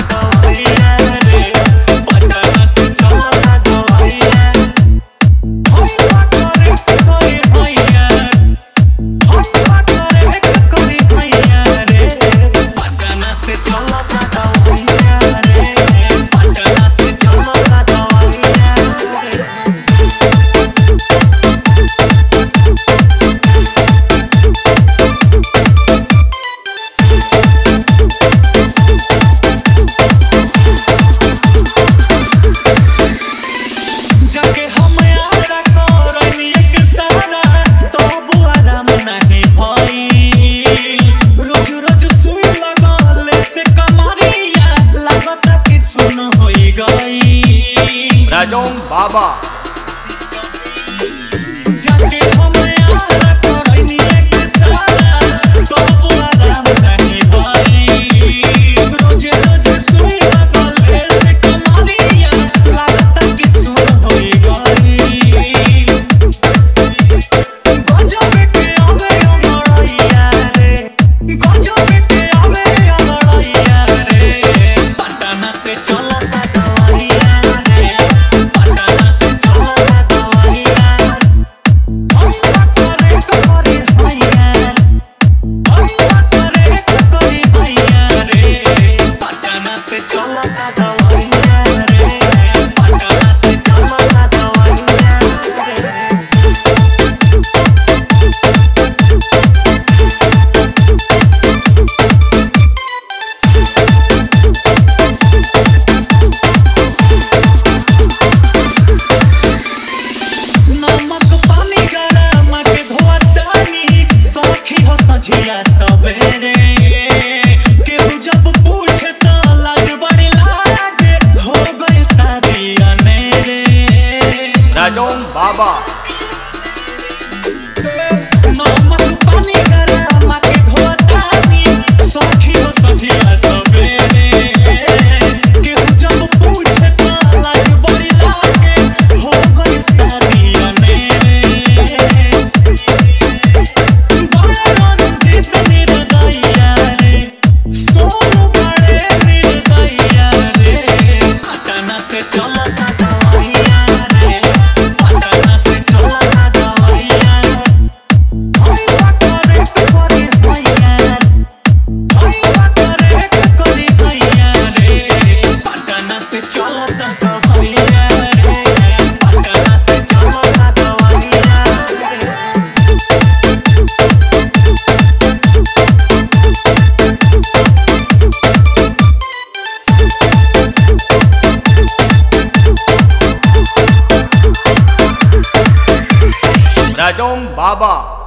दवाइया रे, पटना से चलता दवाइया। होइबा करे कोई भैया, होइबा करे कोई भैया रे, पटना से चलता दवाइया रे, पटना से चलता दवाइया रे। जाके हम यारा करनी एक सारा तब आराम नहीं भई। रोज रोज सुई लगले से कमरिया लागता कि सुन होई गई। राजोंग बाबा जाके हम यारा करनी एक सारा तब आराम नहीं भई। रोज रोज सुई लगले से कमरिया लागता कि सुन होई गई। गजब के आवे अमरैया रे, गजब के आवे अमरैया रे, पटना से चलता दवाइया रे, पटना से चलता दवाइया। होइबा करे कोई भैया, होइबा करे कोई भैया रे, पटना से चलता दवाइया रे, पटना से चलता दवाइया रे। नमक पानी गरम के धोतानी, सखी हो सझिया सवेरे। केहू जब पूछे तो लाज बड़ी लागे, हो गई शादी अनेरे। राजोंग बाबा नमक पानी गरम के धोतानी, सखी हो सझिया सवेरे। केहू जब पूछे तो लाज बड़ी लागे, हो गई शादी अनेरे। बड़े रंजीत निर्दयिया रे, सोनू बड़े निर्दयिया रे, पटना से चलता दवाइया रे, पटना से चलता दवाइया। होइबा करे कोई भैया, होइबा करे कोई भैया रे, पटना से चलता दवाइया रे, पटना से चलता दवाइया रे। राजोंग बाबा।